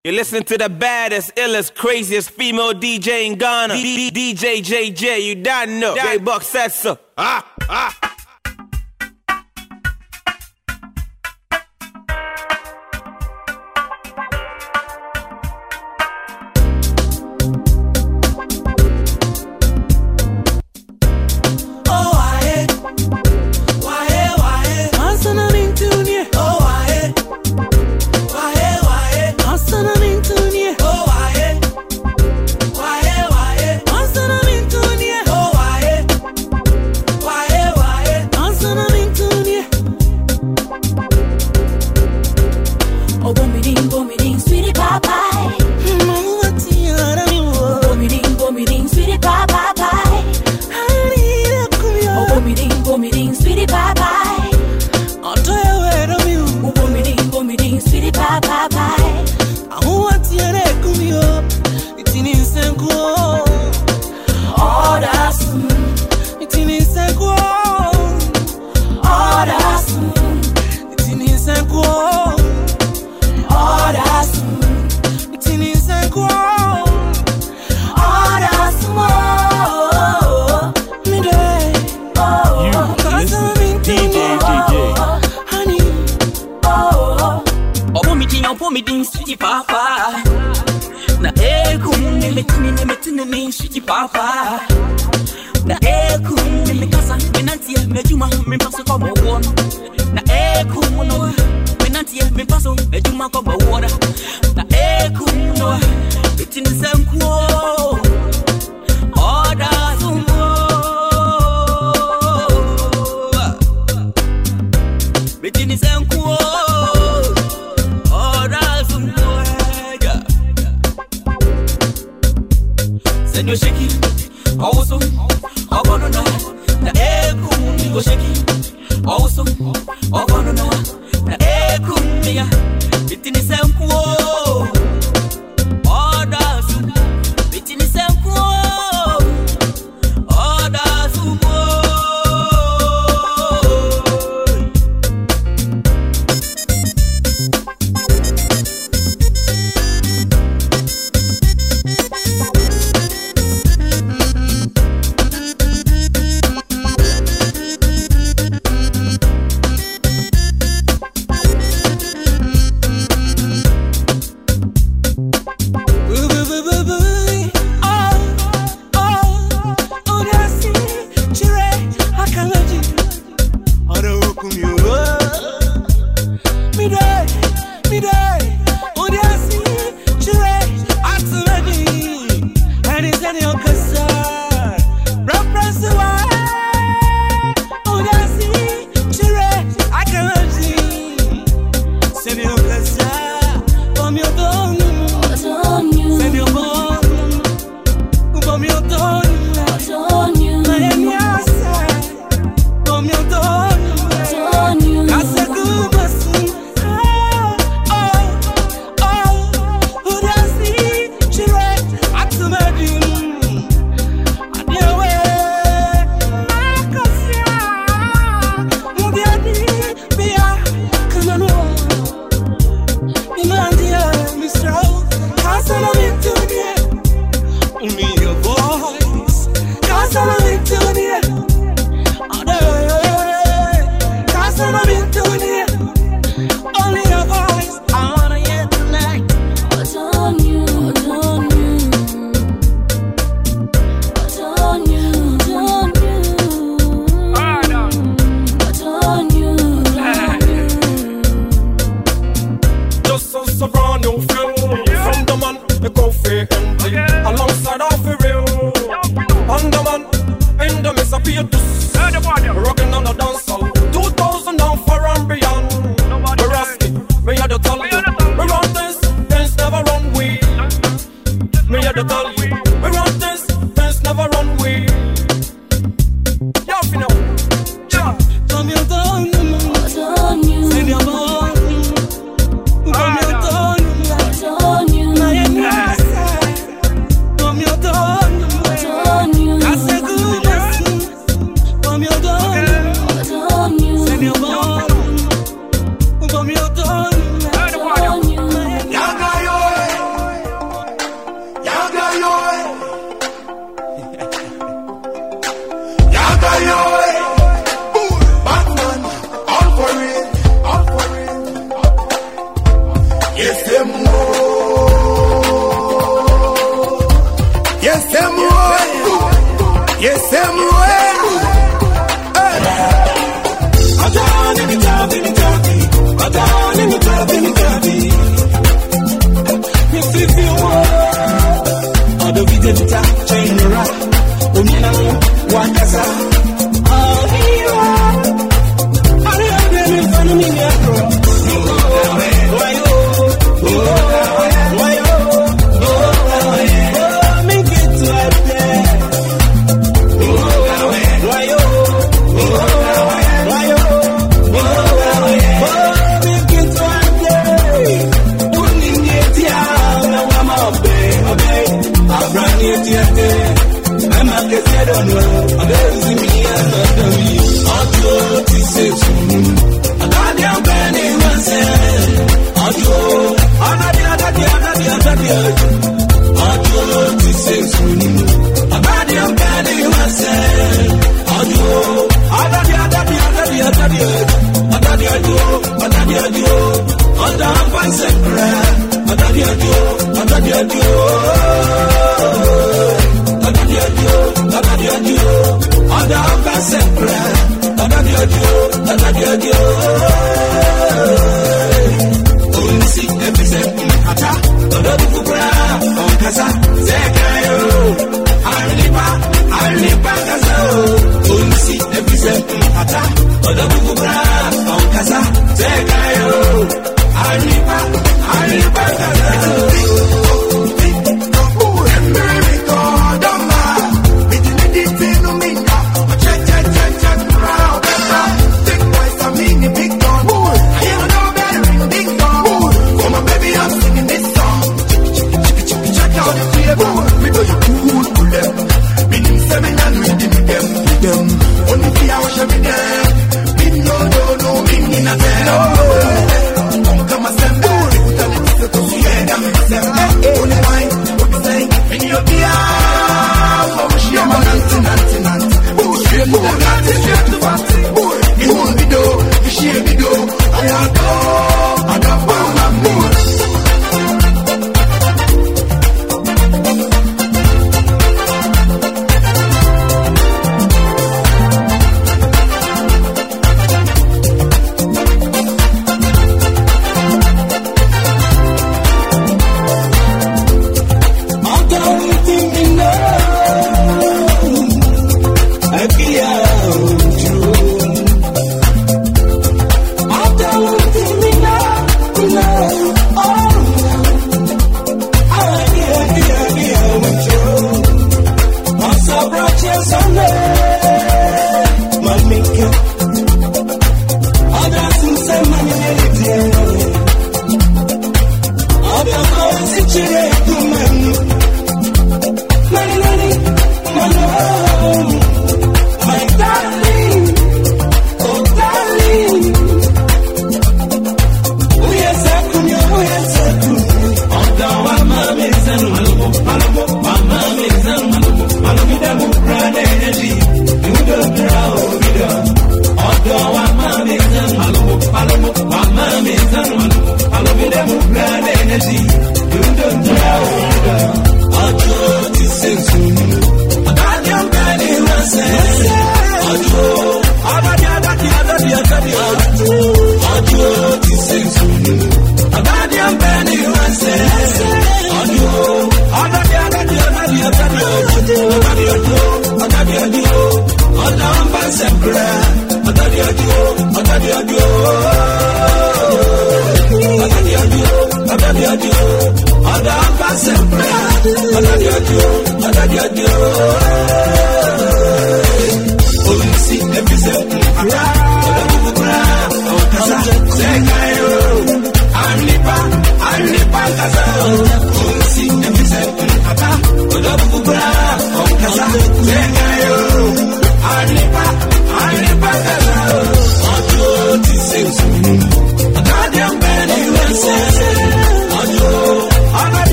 You listen to the baddest, illest, craziest female DJ in Ghana. DJ JJ, you don't know. J-Buck said so.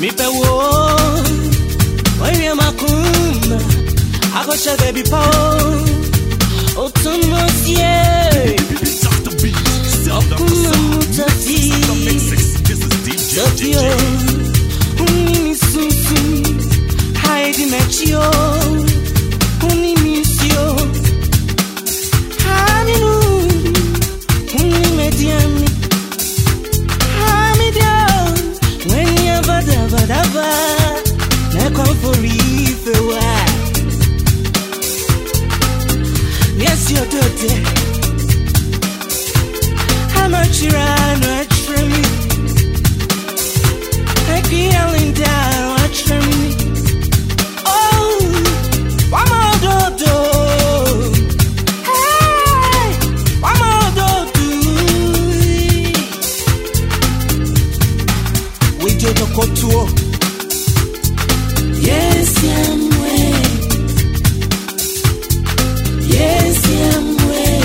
Mi pe wo, where am I come? I go share baby power. Oh, Tomosie. Okuma mutati. Jotio. Unimi susu. Haidi mechio. Unimi sio. Haminu. Unimi diami. Hamidio. When you badabadaba. Na come for ife wa. Yes, you're dirty. How much you run, watch from me. Like yelling down, watch from me. Oh, one more do. Hey, one more do. We did the couture. Yes, I'm way. Yes, I'm way.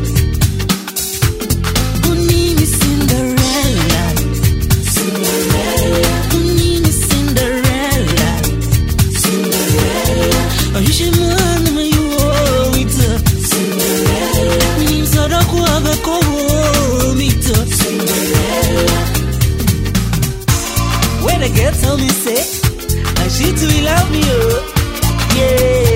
Unimi Cinderella. Cinderella. Unimi Cinderella. Cinderella. Oishimana mayu ita. Cinderella. Unim sadaku abeko ita. Cinderella. When the girl tell me say, and she too love me, oh yeah.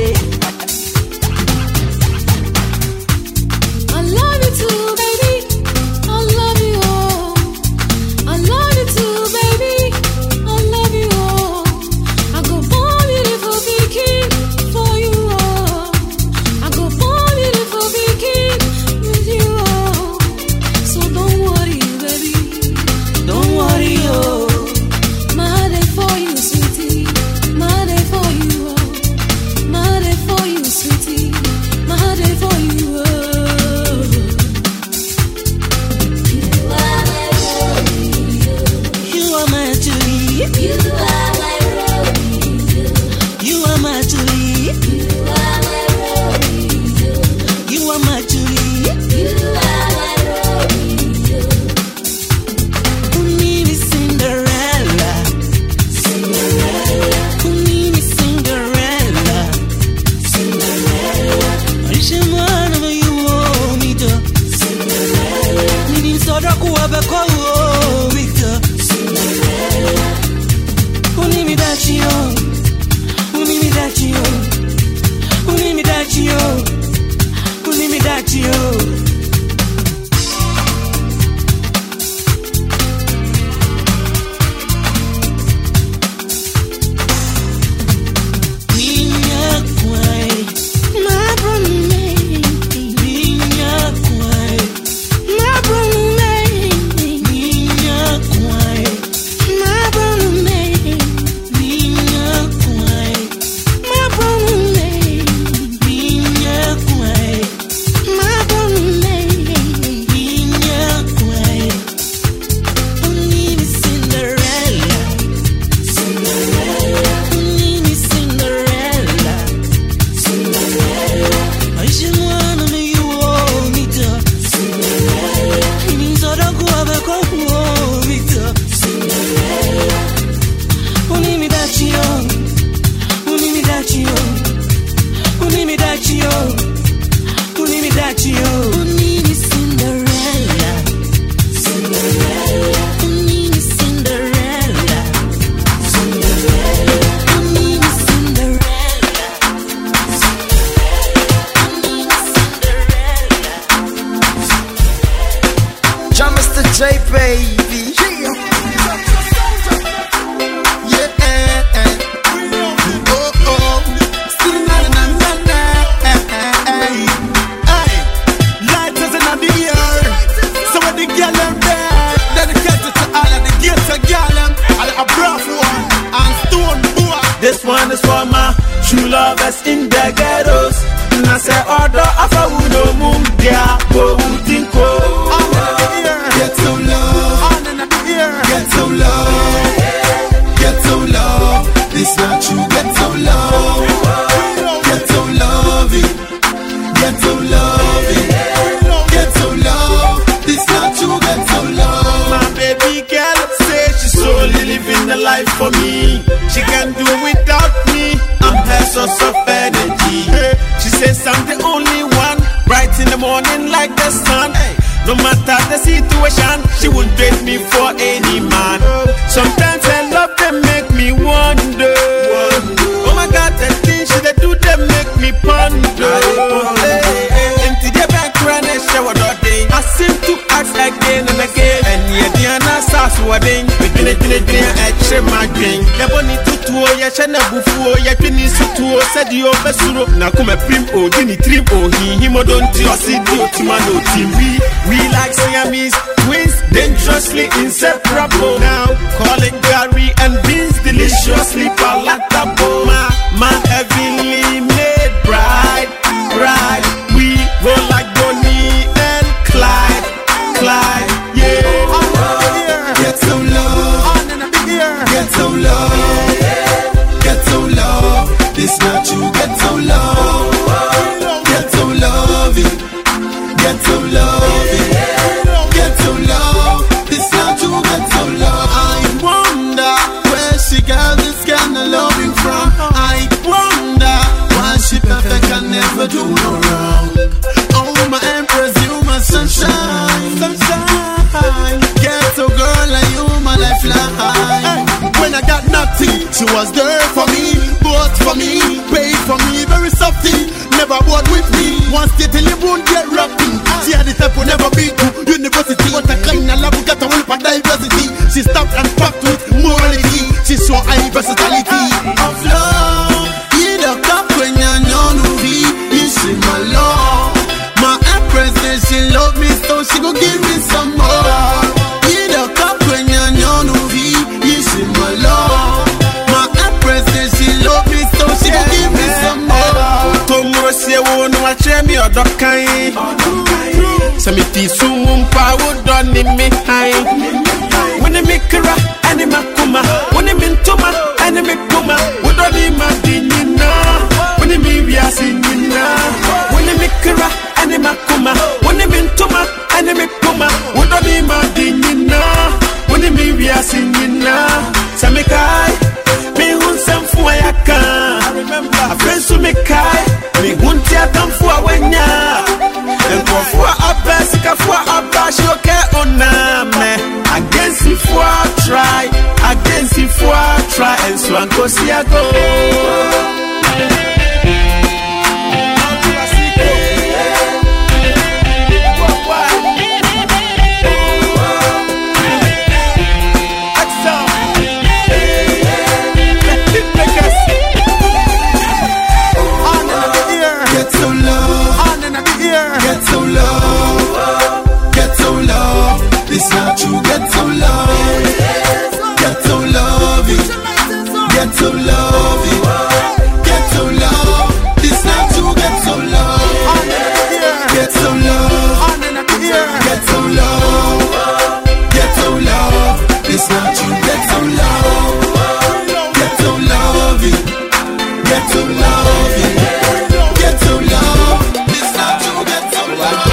This one is for my true lovers in the ghettos. I say order of a uno mundia go tinko. Get so love, get so love, get so love. This not true. Get so love, get so loving, get so loving, get so love. This not true. Get so love. My baby girl say she's solely living the life for me. son. No matter the situation, she won't trade me for any man. Sometimes her love them make me wonder. Oh my God, the things she do them make me ponder. Into the back run and shower day. I seem to ask again and again. And yet the answer wedding. Begin extra my drink. The bonny tutu, ya chana bufu, ya finish to said you over now come a prim or guinea trim or he don't see you to my team. We like Siamese twins, dangerously inseparable. Now calling Gary and Beans deliciously palatable. My heavily made bride. We roll like Bonnie and Clyde, yeah. Get some love, get some love, get some love. This not you, get some love, get some love, get some love, get some love. This not you, get some love. I wonder where she got this kind of loving from. I wonder why she perfect and never do no wrong. Oh my empress, you my sunshine, sunshine. Get a girl like you, my lifeline. When I got nothing, she was there for me, bought for me, paid for me, very softy. Never bought with me. Once they tell you won't get rocking. She had the type will never be to university. What a kind of love, got a will for diversity. She stopped and packed with morality. She saw high versatility of love. You the cup when you're movie. You see my love. My empress says she love me, so she gon' give me some more. You the cup when you're movie. You see my love. My empress says she love me, so she gon' give me some more. Tomorrow say won't watch me or dog kind. Some it is soon power done in me high. When they make her and they make kuma, when they mean toma and they make kuma, we don't need my dinner. When they mean we are singing now. When they make her and they make kuma, when they mean toma and they make kuma, we don't need my dinner. When they mean we are singing now. Some make I me hun some for I can. Remember a friend to make I me hun tia come for when ya. And for a best, for a bash, you can't on me. Against if I try, against if I try, and so I go see I go. It's not you, get some love, get some love, get some love, get some love. It's not you, get some love, get some love, get some love, get some love. It's not you, get some love, get some love, get some love, get some love. It's not you, get some love.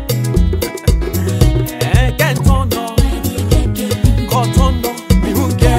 Kotono, mi hunke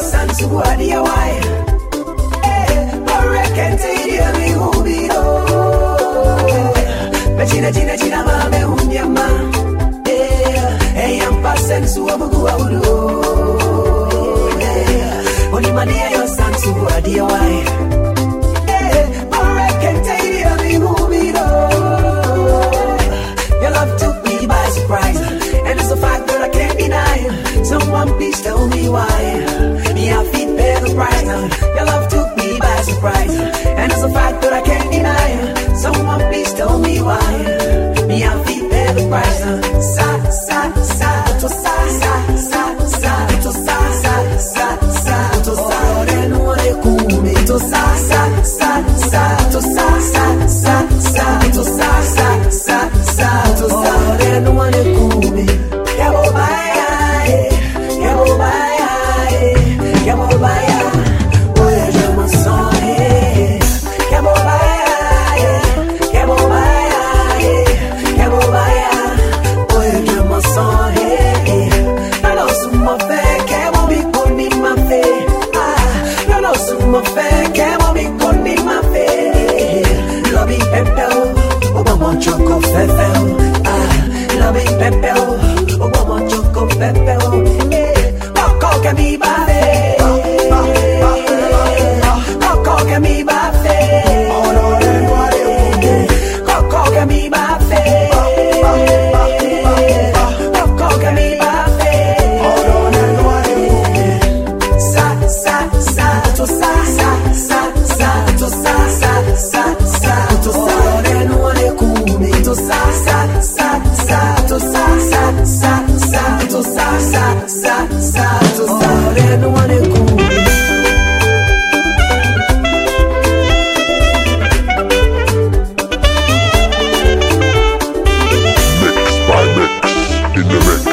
sansu adia wai. Barekente dia mi hubiro. Gina mame unyama. Am passen su abugu audo. Only mania your sansu adia wai. Barekente dia mi hubiro. Your love took me by surprise, and it's a fact that I can't deny. Someone please tell me why. Me I feet pay the price. Your love took me by surprise, and it's a fact that I can't deny. Someone please tell me why. Me I feet pay the price. Sa sa sa to sa sa sa sa to sa sa sa sa to sa. Then what you call me to sa sa sa sa to sa sa sa sa to sa sa sa sa to sa. Then what you call me? Yabo baya, yabo baya, yabo baya. Oye je me sens, yabo baya, yabo baya, yabo baya. Oye je me sens, no suma fe, yabo mi koni ma fe. No suma fe, yabo mi koni ma fe. Lobby pepe, obama choco fefe. Lobby pepe, obama choco pepe. Coco que mi babe, coco que mi babe, coco que mi babe, coco que mi babe. Sa sa sa to sa sa sa sa to sa sa sa sa to sa. Then what you call me to sa sa sa sa to sa sa sa sa to sa sa sa sa to sa. Then what you call me. Mix by mix in the mix.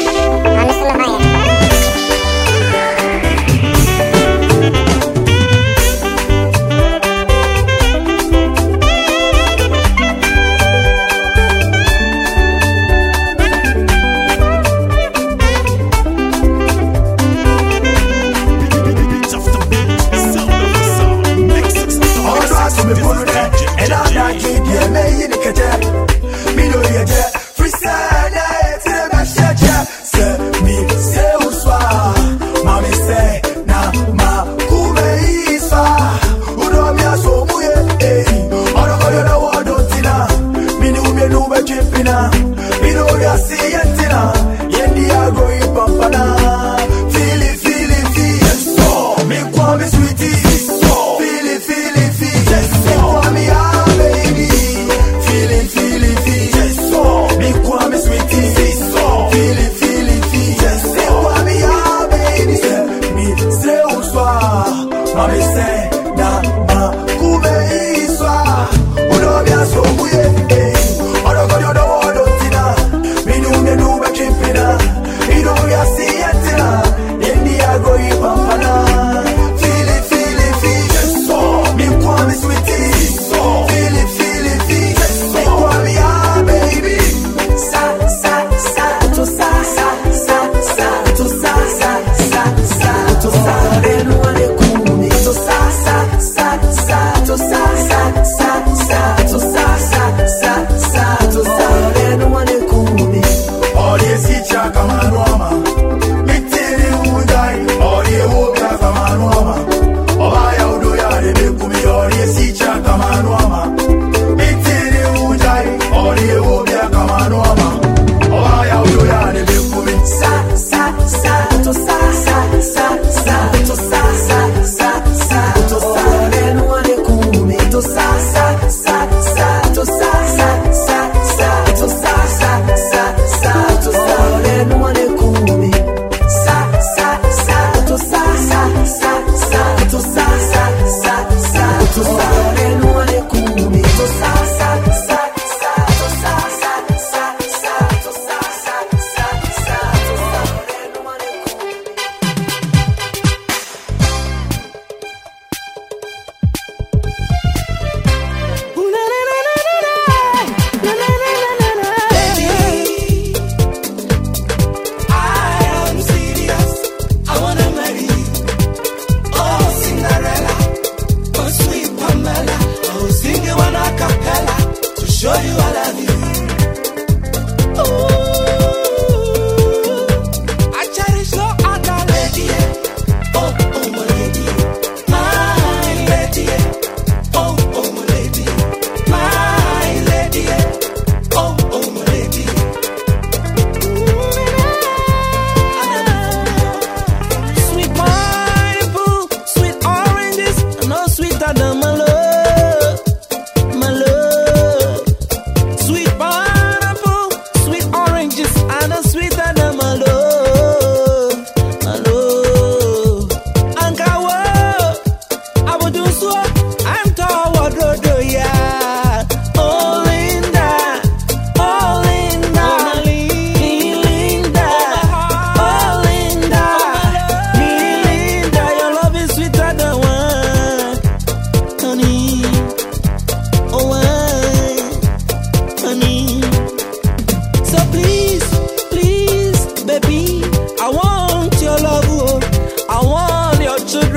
Then what you call me to sa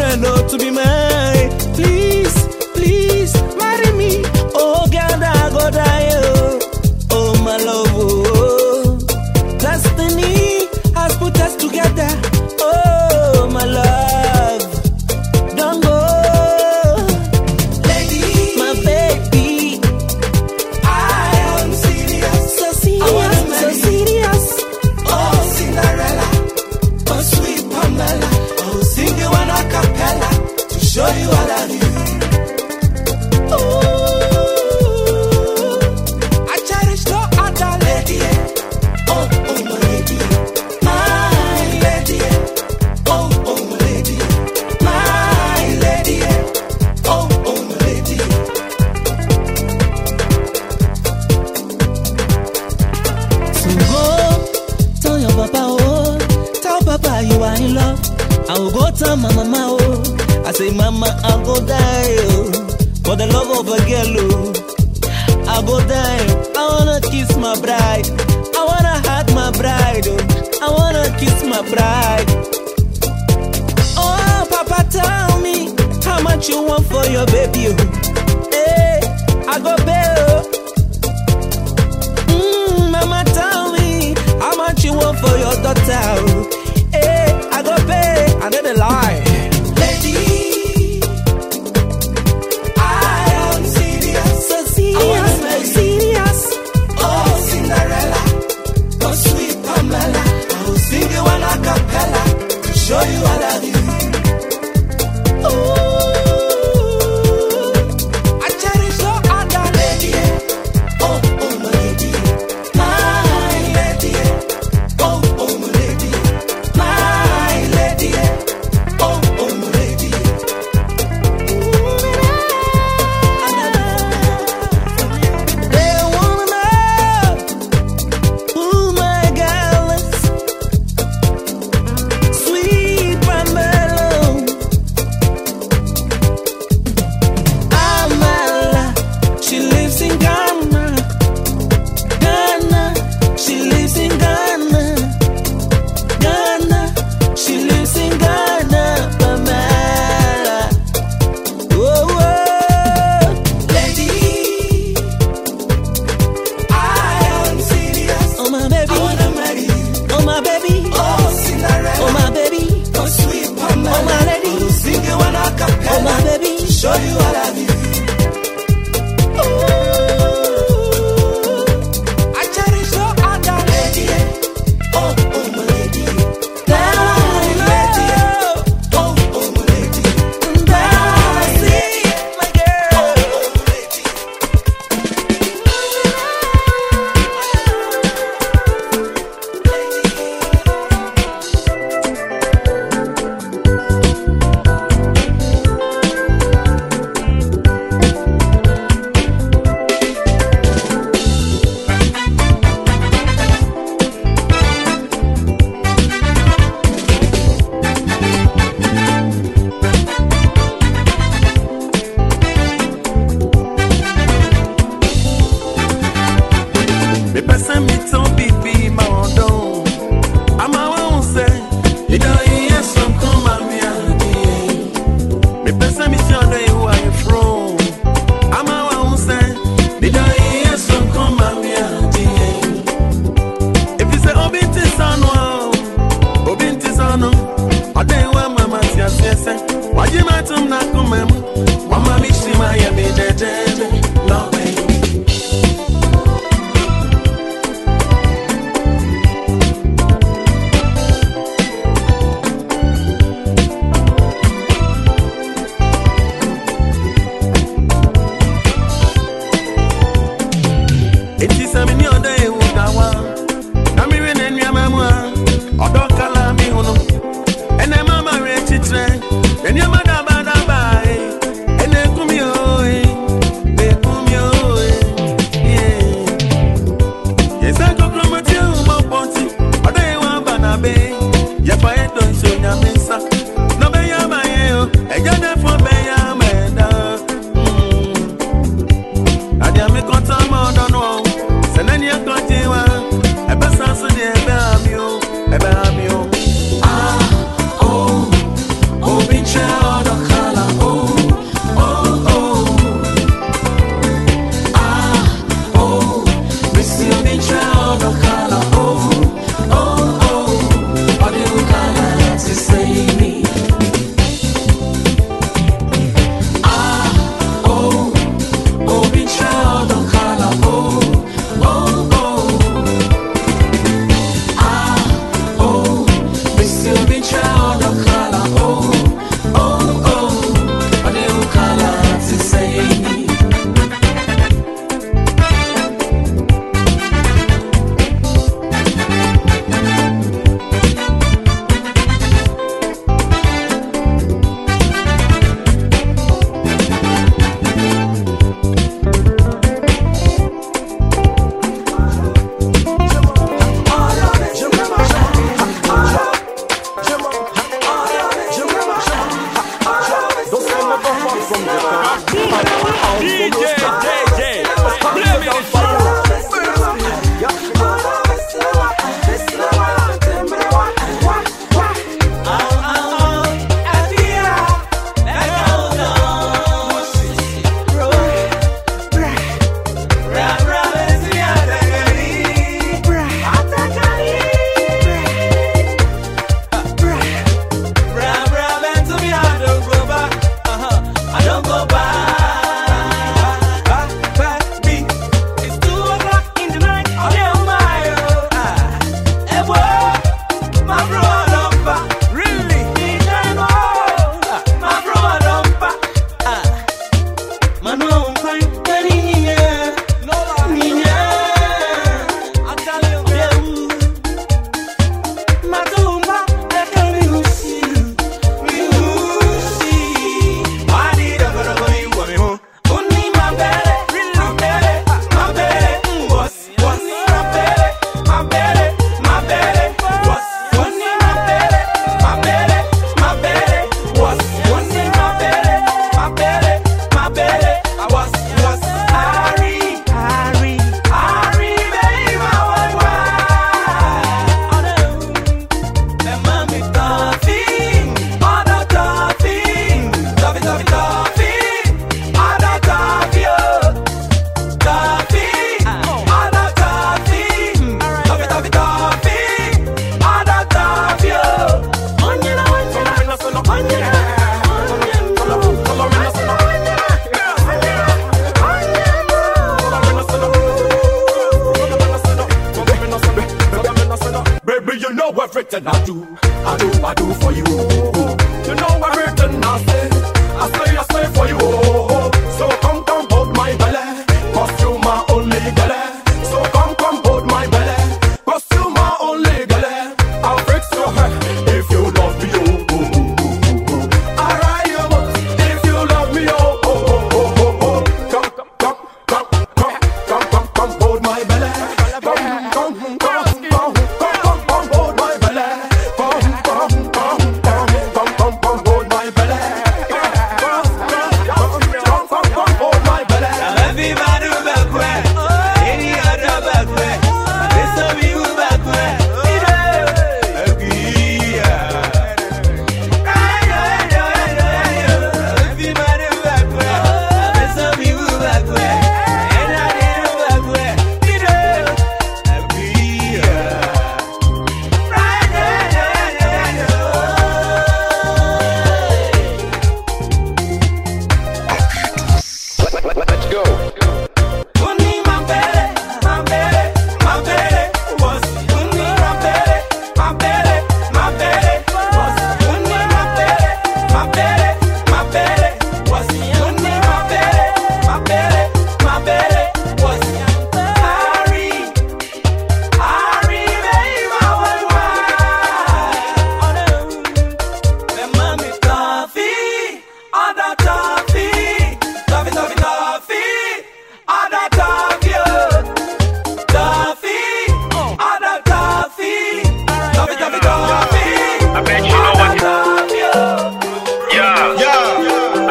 children, oh, to be mine. Please, please, marry me. Oh, girl, I go die, oh. Oh, my love, oh. Destiny has put us together. Oh, my love. Don't go. Lady, my baby. I am serious. So serious, so serious. Oh, Cinderella. Oh, sweet Pamela. Oh, sing you an a cappella to show you all I do. I cherish no other lady. Oh, oh, my lady. My lady. Oh, oh, my lady. My lady. Oh, oh, my lady. So go tell your papa, oh, tell papa you are in love. I will go tell my mama, oh, I say mama, I'll go die, oh, for the love of a girl, oh. I'll go die, I wanna kiss my bride, I wanna hug my bride, oh, I wanna kiss my bride. Oh, papa, tell me how much you want for your baby, oh. Hey, I go pay, oh. Mama, tell me how much you want for your daughter, oh. Hey, I go pay, I know the lie. Lady, I am serious, so serious, so serious. Oh, Cinderella, oh, sweet Pamela, I will sing you an a cappella to show you all I do. I cherish no other lady. Oh, oh, my lady. My lady. Oh, oh, my lady. My lady. Oh, oh, my lady. They wanna know who my girl is. Sweet Pamela. Amala, she lives in Ghana. Ghana, she lives in Ghana. Ghana, she lives in Ghana. Pamela, oh, oh. Lady, I am serious. Oh, my baby, I wanna marry you. Oh, my baby, oh, Cinderella. Oh, my baby, oh, sweet Pamela. Oh, my lady, oh, sing you an a cappella. Oh, my baby, show you all I do. I cherish no other lady. Oh, oh, my lady. My lady. Oh, oh, my lady. See, my girl. Oh, oh, my lady. Me pesa mi ton pipi ma ondo. Ama wa unse, ida iye som koma mi adi. Me pesa mi si ondo you are you from. Ama wa unse, ida iye som koma mi adi. If you say obinti sano, ade wa mama si asese. Wajima tum na kumemu, mama mi shima ya mi dede. No way. Child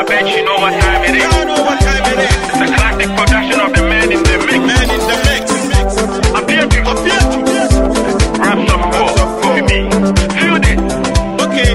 I bet you know what time it is. I know what time it is. It's a classic production of the man in the mix. Man in the mix. Appear to grab some more for me. Feel this. Okay.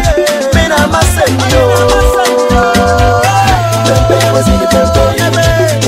Baby,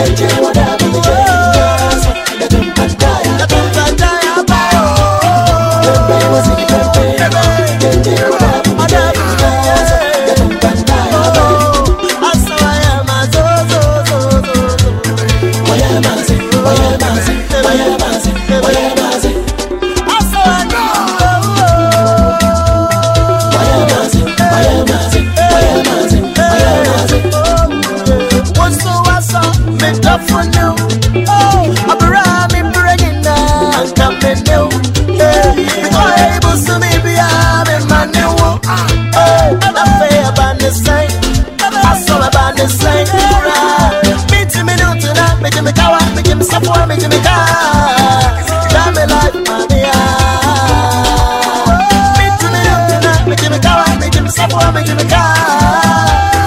coming tough for now. Oh, I'm bringing now, I'm coming new. Because able to maybe I'm in my new. Oh, I'm fair about the same. I saw about the same. Me to me new tonight, me to me kawa, me to me support, me to me car. Drive me life, mommy. Me to me new tonight, me to me kawa, me to me support, me to me car.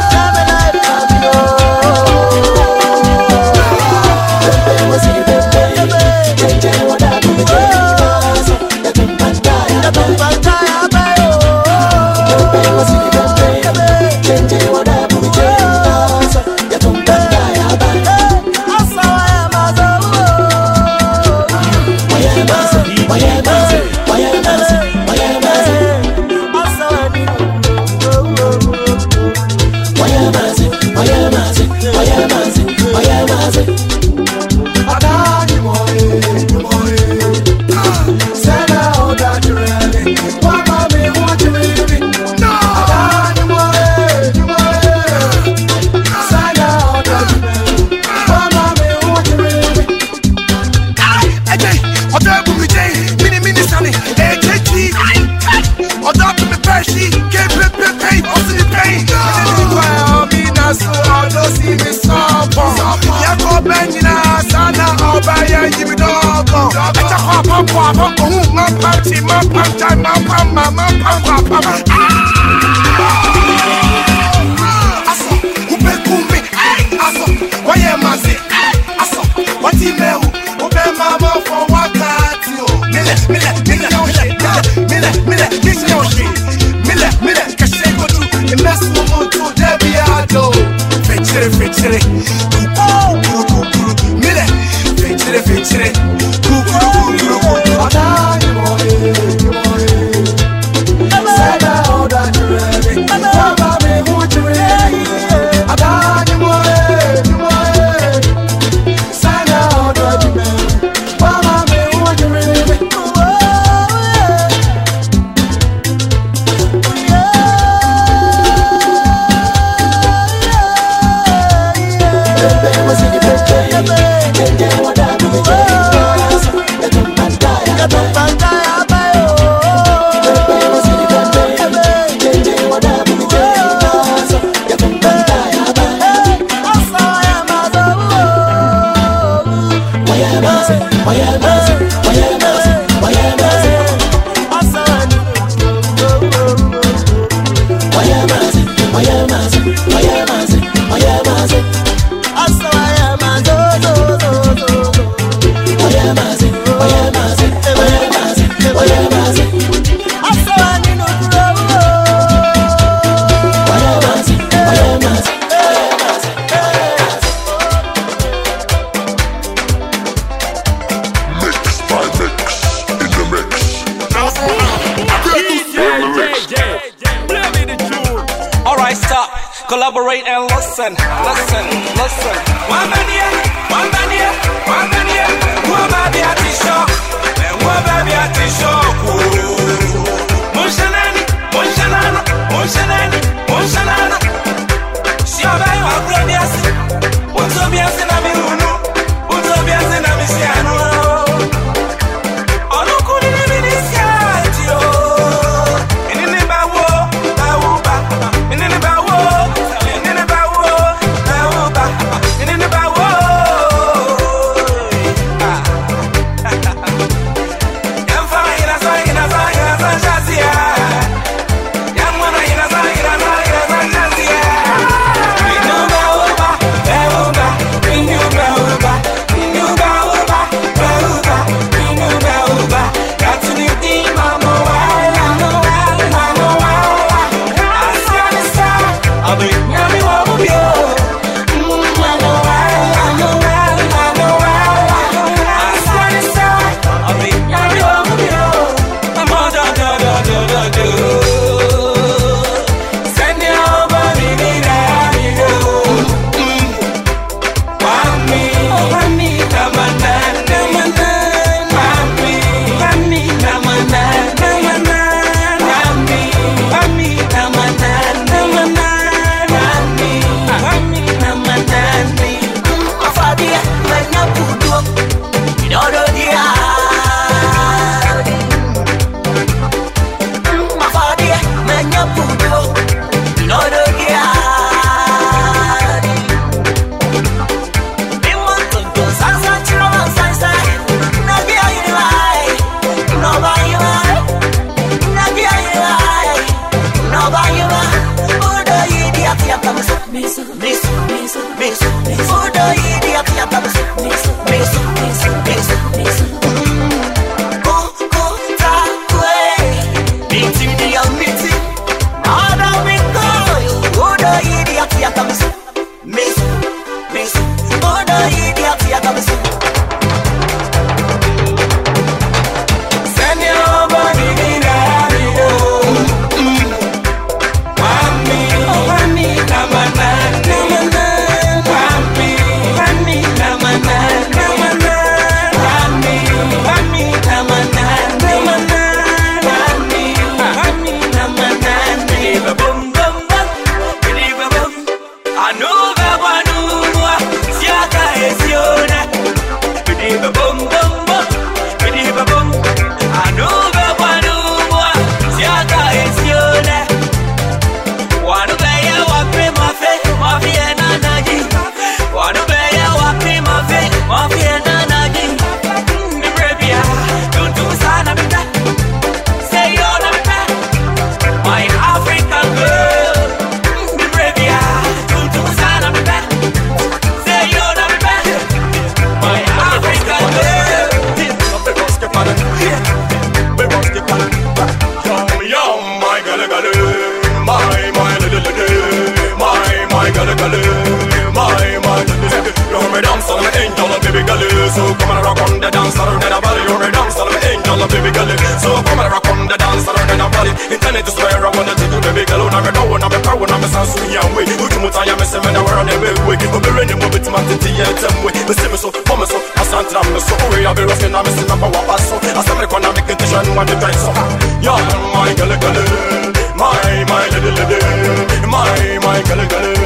Collaborate and listen. One mania, one baby at the show, and one baby at the show. Monshanana. Si on va y avoir on bien c'est na miruno, on bien c'est na misiano. On nous connaît les initiatives. Inene bawo, baoba, inene bawo. Bring So come and rock on the dance floor, then a body you're a dance floor, ain't no baby girl. So come and rock on the dance floor, then a body. Internet to swear I wanna take you, baby girl. I'm a one, I'm a power, I'm a sound swing and way. Who can move? I am a seven hour on the way. But we're in the move to my titty and tell me. But see me so, mama so, I stand I'm so worried. I'll be rocking, I'm missing number one pass so. I stand like one, I'm making the shine, want to try so. Yeah, my girl, my little lady, my girl, my girl,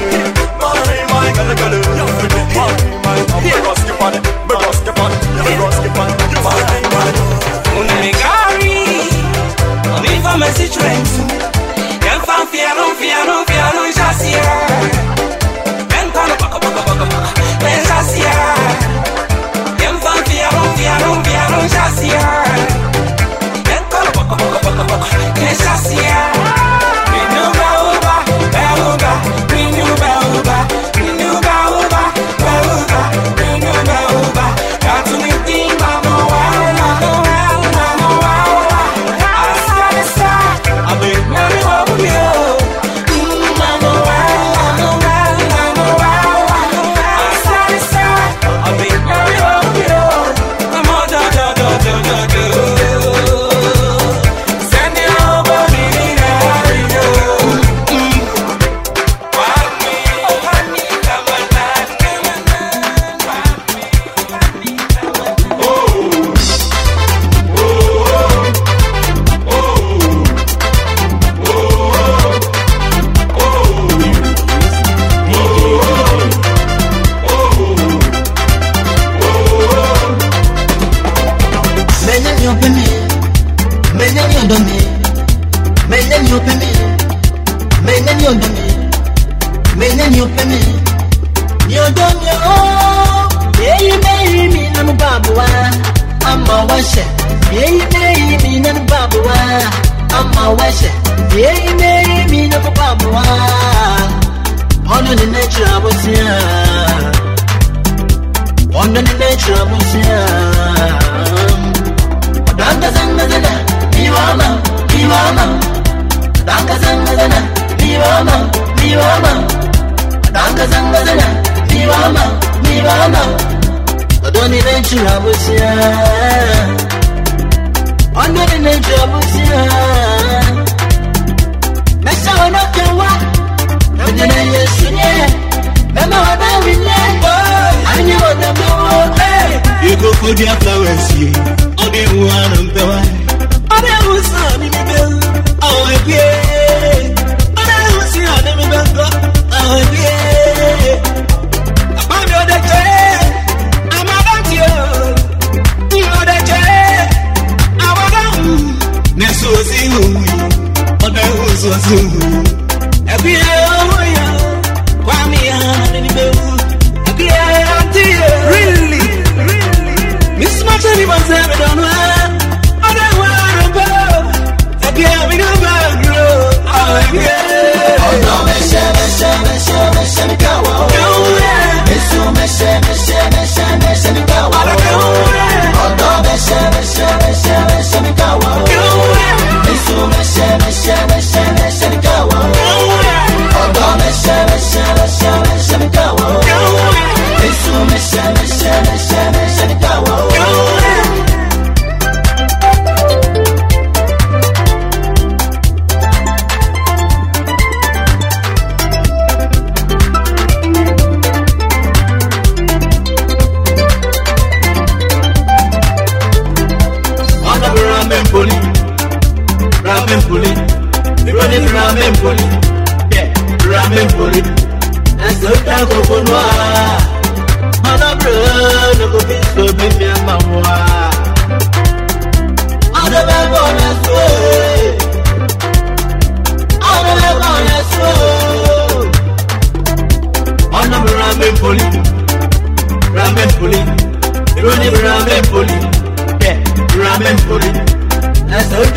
Oh no,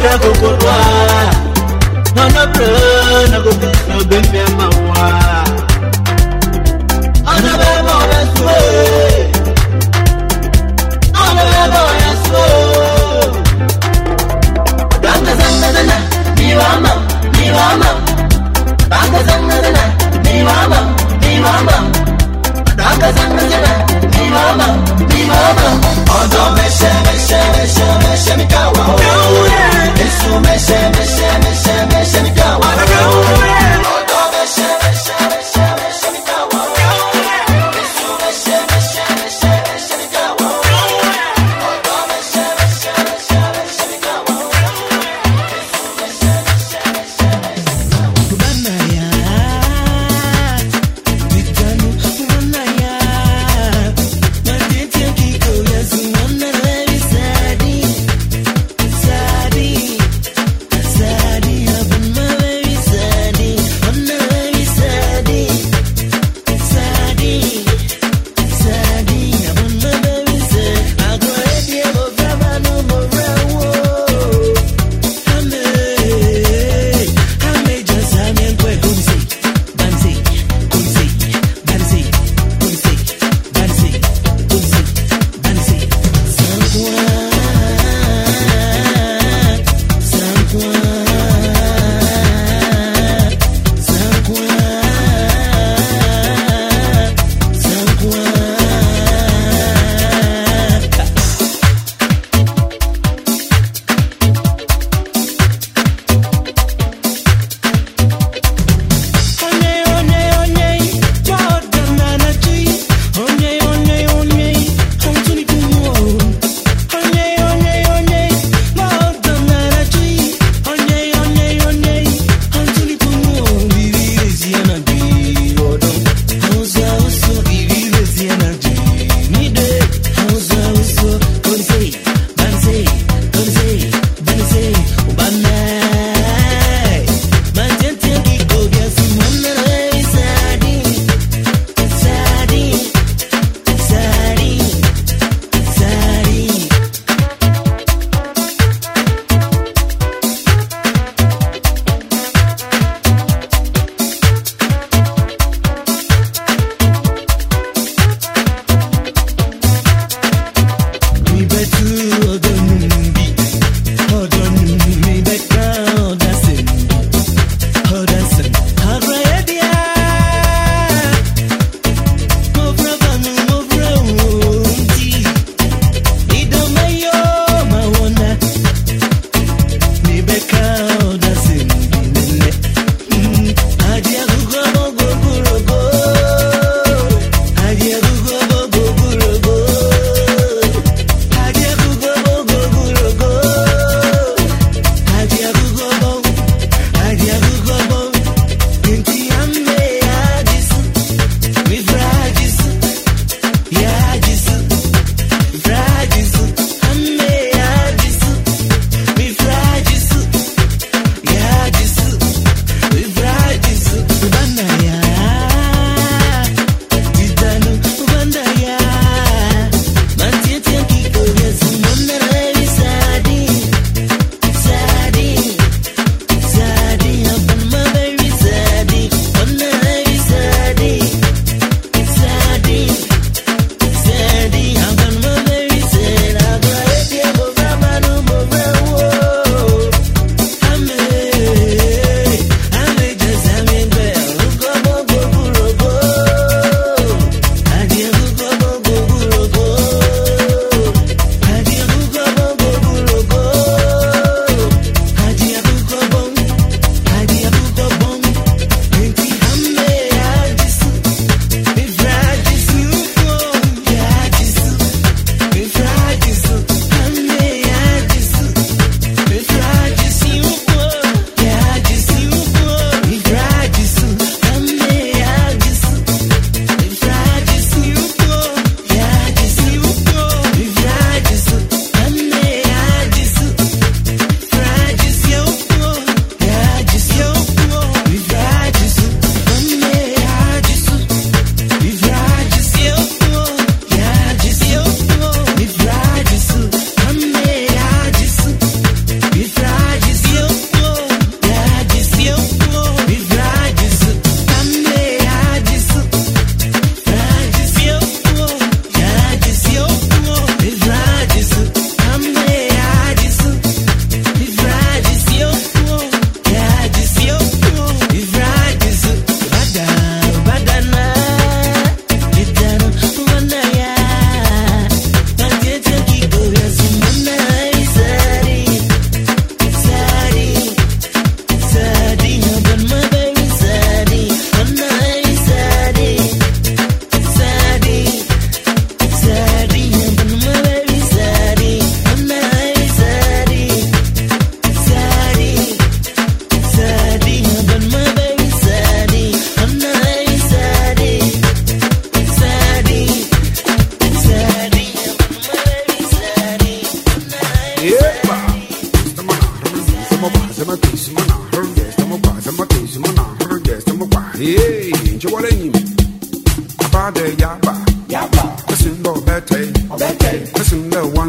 go go no no bro no go no be me mama ana be mo yeso ana be mo yeso danga zangana mi mama danga zangana mi mama danga zangana mi mama odo meshe mi kawa Yesu meshe mi kawa odo meshe mi kawa Yesu meshe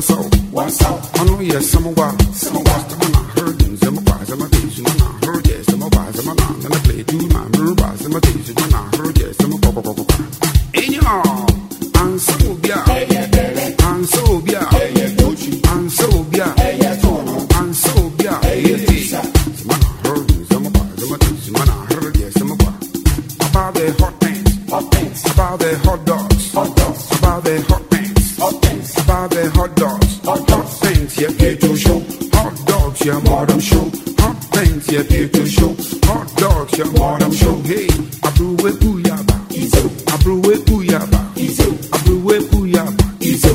I know yes, some of what, some of what, I'm not heard, some of what, some of things, I'm not heard, yes, some of what, some of not, and I play to my mirror, some of things, I'm not heard, yes, some of what, in your and so be and so be and so be and so be some not heard, some of what, some of things, I'm not heard, yes, some of what, about the hot things, about the hot dogs, about the hot things, about the hot dogs. Hot things, yeah, here to show. Hot dogs, yeah, more than show. Hot things, yeah, here to show. Hot dogs, yeah, more than show. Hey, I blew it, booyaba. I blew it, booyaba. I blew it, booyaba.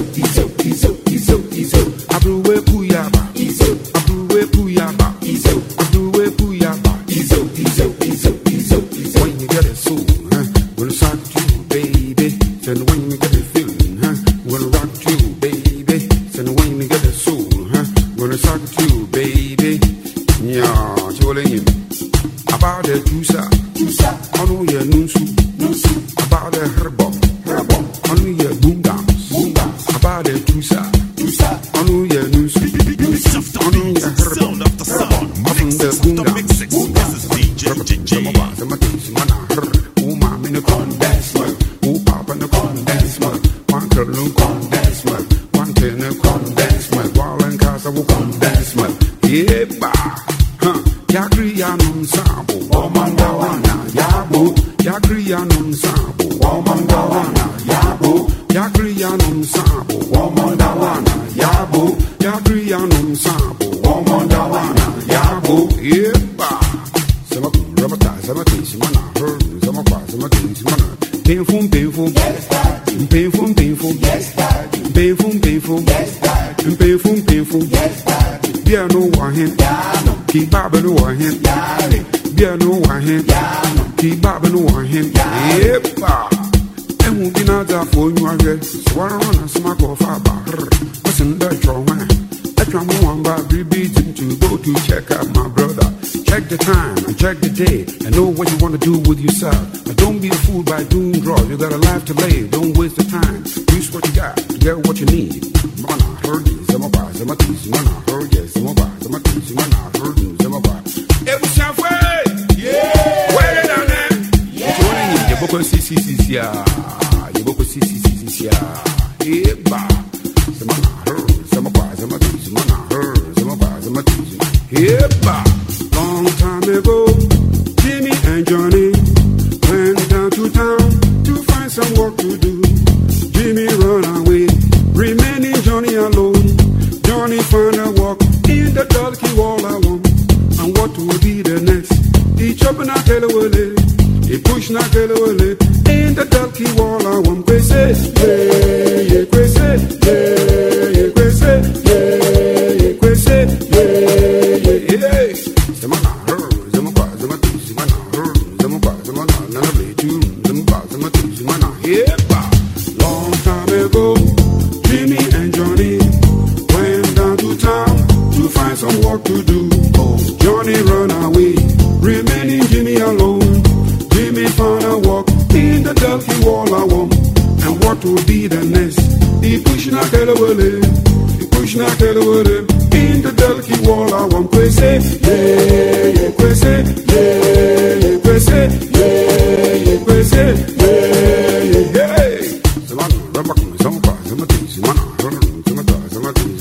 I blew it, booyaba. I blew it, booyaba. I blew it, booyaba. When you get it soul, huh? When it's hot to you, baby. Then when you get it feeling, huh? When it rock to you, baby. Then when you get it soul, huh? When it's hot to you, baby. Yeah, chilling about the juicer. I know your nusu. About the herbal. I know your boom dance. About the juicer. I know your nusu. I know your herbal. From the boom dance. This is DJ JJ. Some of things man I heard. Oh, mom in the con dance man. Oh, papa in the con dance man. One girl in con dance man. One ten in con dance man. While in casa will con dance man. Yeah, ba. Huh. Yakriyanum sabo. Womandawana. Yabo. Yakriyanum sabo. Womandawana. Yabo. Yakriyanum sabo. Womandawana. Yabo. Yakriyanum sabo. Womandawana. Yabo. Yeah, ba. Some rabata, some things, man, I heard, some of us, some things, man. Painful, painful, painful, painful, painful, painful, painful, painful. There no one hand, keep Baba no one hand, there no one hand, keep Baba no one hand. Yep, and who be not that for you again? So I run a smack of a bar. Listen, that's your man. That's your one by beating to go to check out my brother. Check the time and check the day and know what you want to do with yourself. But don't be a fool by doing draw. You got a life to lay. Don't waste the time. Use what you got to get what you need. Man, I heard you. Some of us, some of these. Man, I heard you. Some of us, some of these. Man, I heard you. Some of us. Every halfway. Yeah. Where down there? Yeah. You book on CCCC. You book on CCCC. Yeah. Some man I heard. Some of us, some of these. Man, I heard. Some of us, some of these. Yeah. Long time ago, Jimmy and Johnny went down to town to find some work to do. Jimmy run away, remaining Johnny alone. Johnny found a work in the darky wall alone. And what would be the next? He chop na kelewele, he push na kelewele in the darky wall alone. Kwese, yeah, kwese, yeah, kwese, yeah, kwese, yeah. Some man I heard, some of us, some of these, man I heard, some of us, some of us, none of the two, some of us, some of these, man I hear. Long time ago, Jimmy and Johnny went down to town to find some work to do. Johnny run away, remaining Jimmy alone. Jimmy found a work in the darky wall I want. And what would be the next? He pushing a kelewele, he pushing a kelewele. In the darky wall, I want to say, yeah, kwese, yeah, kwese, yeah, kwese, yeah. Some man, some of some things, man, some things,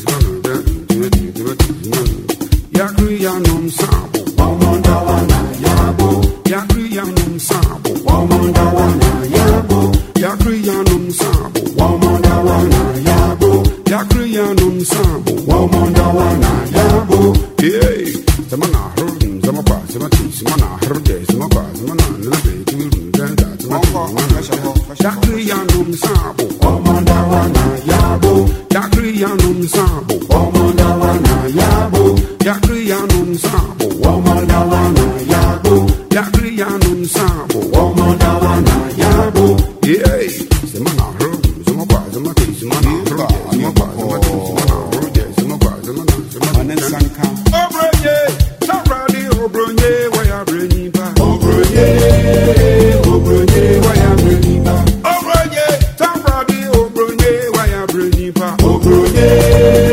Yakriyanum sabo, Womandawana, Yabo, Yakriyanum sabo, Womandawana, Yabo, Yakriyanum sabo, Womandawana, Yabo, Yakriyanum sabo, Womandawana, Yabo, yeah. Some man I heard, some of us, some of these, man I heard, some of us, man I love it, you that, Yakriyanum sabo, Womandawana, Yabo, Yakriyanum sabo, Womandawana, Yabo, Yakriyanum sabo, Womandawana, Yabo, Yakriyanum sabo, Womandawana, Yabo, yeah. Some man I heard, some of us, some of these, man I heard, some of us, some of these, man I heard, some of us, some of these, some of these. Obronye, somebody obronye, why I bring you back? Obronye, why I bring you back? Obronye, somebody obronye, why I bring you back? Obronye.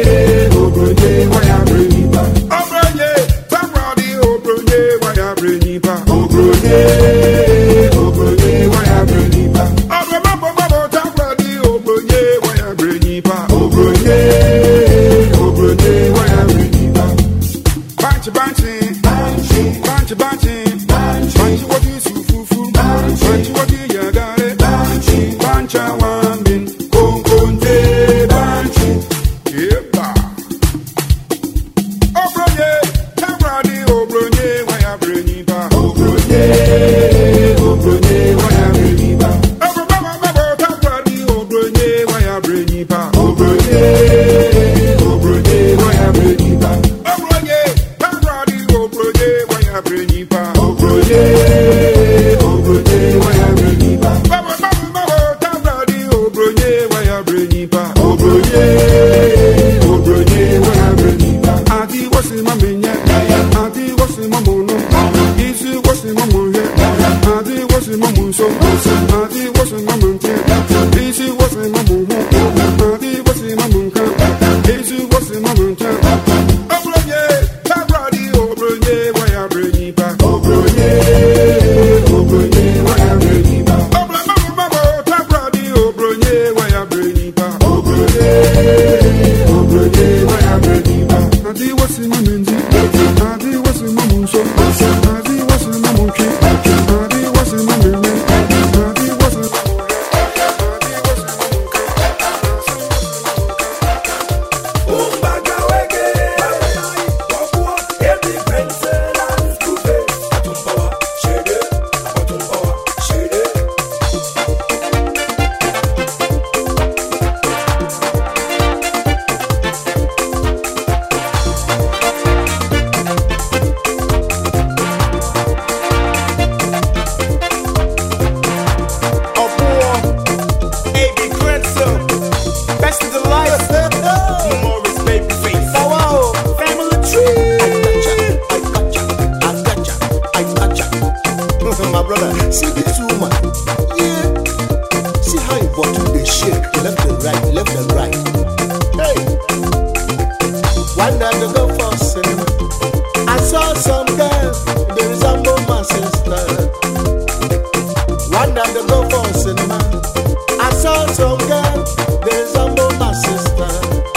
right, left and right. Hey, one day to go for cinema. I saw some girl, they resemble my sister. One day to go for cinema. I saw some girl, they resemble my sister.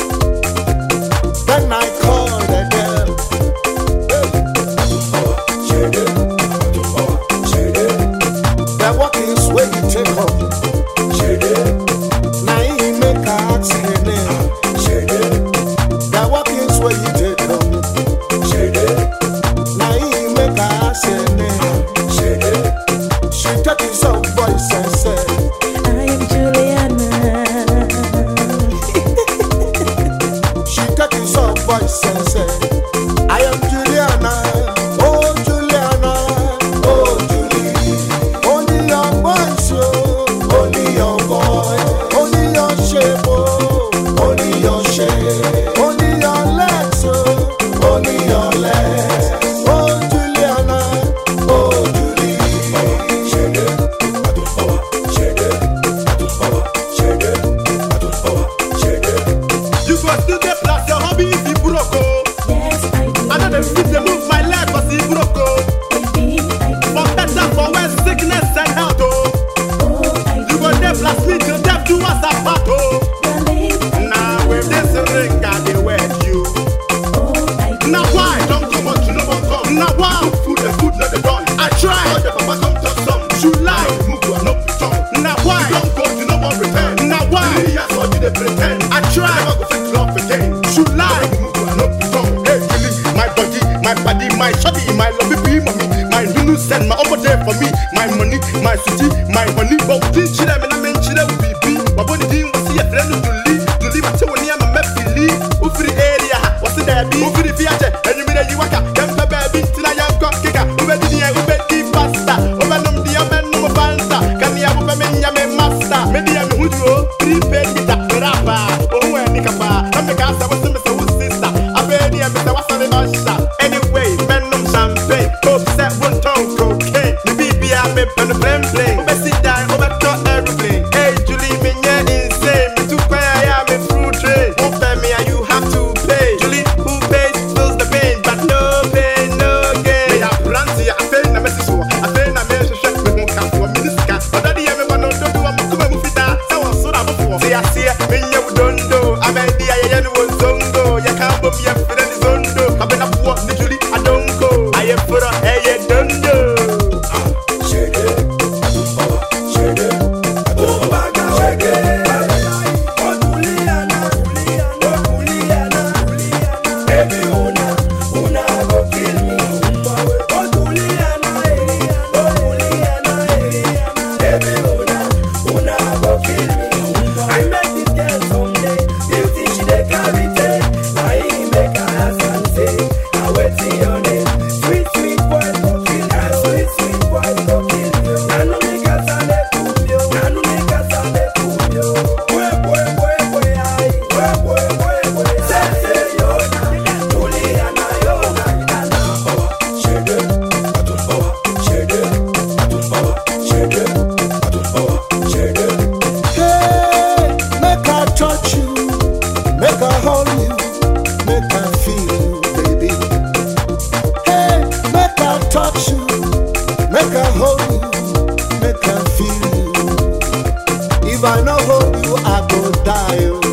Then I called the girl. That walking is where you take home. Now he make her ask her name. That walking is where you take home. Now he make her ask her name. She took his own voice and said, I am Juliana. She took his own voice and said, I am Juliana. Oh Juliana, oh Julie. Only your voice, oh, only your voice, only your shape, oh, only your shape, only your legs, oh, only your legs. Oh Juliana, oh Julie. You go still get plus your hobby if you broke. Yes, I do. I know them fit to move my leg cause he broke. Baby, I do. For better, for worse, sickness and health. Oh, I do. You go there plus me till death do us apart. Believe I Now with this ring I dey wed you. Oh, I do. Now why don't come on to no one come? Now why food not the done? I try. The papa come to some. You lie. Move to no return. Now why don't go to no one return? Now why? Yes, what did they pretend? I try. Never go fake love again. You lie. Move to no return. Hey, really, my body, my shawty, my love, baby, mommy, my nunu send my over there for me, my money, my sweetie, my honey, but we didn't chill them and I mean chill them with me. My body didn't want to see a friend to leave, but tell when I'm a messy. Over the area, what's the there be? Over the viaje, and you mean you work out, them baby, till I am got kicker, over the year, over the pasta, over them the amen, no fansa, can you have a man, ya master, maybe I'm who you prepaid with that rapper, oh, and Nicapa, I'm the gas, I was the Mr. Sister, I bet you Mr. What's on the usher. Anyway, men no champagne, hope set one tongue cocaine, the BB I make on the plane plane, Bessie die over to aeroplane. Hey, Julie, me yeah insane, me too quiet, I am a fruit trade. Won't pay me and you have to pay. Julie, who pays feels the pain, but no pain, no gain. Me have plenty, I feel na messy so, I feel na me shake me won't come to a minister. But daddy, everyone don't do a mukuma mufita. So I'm so that before. See, I see it, me you don't know. I'm a idea, you know what's zongo. You can't bum your friend in the zondo. I've been up what Julie, I don't go. I am for a hey, you don't know. If I no hold you, I go die.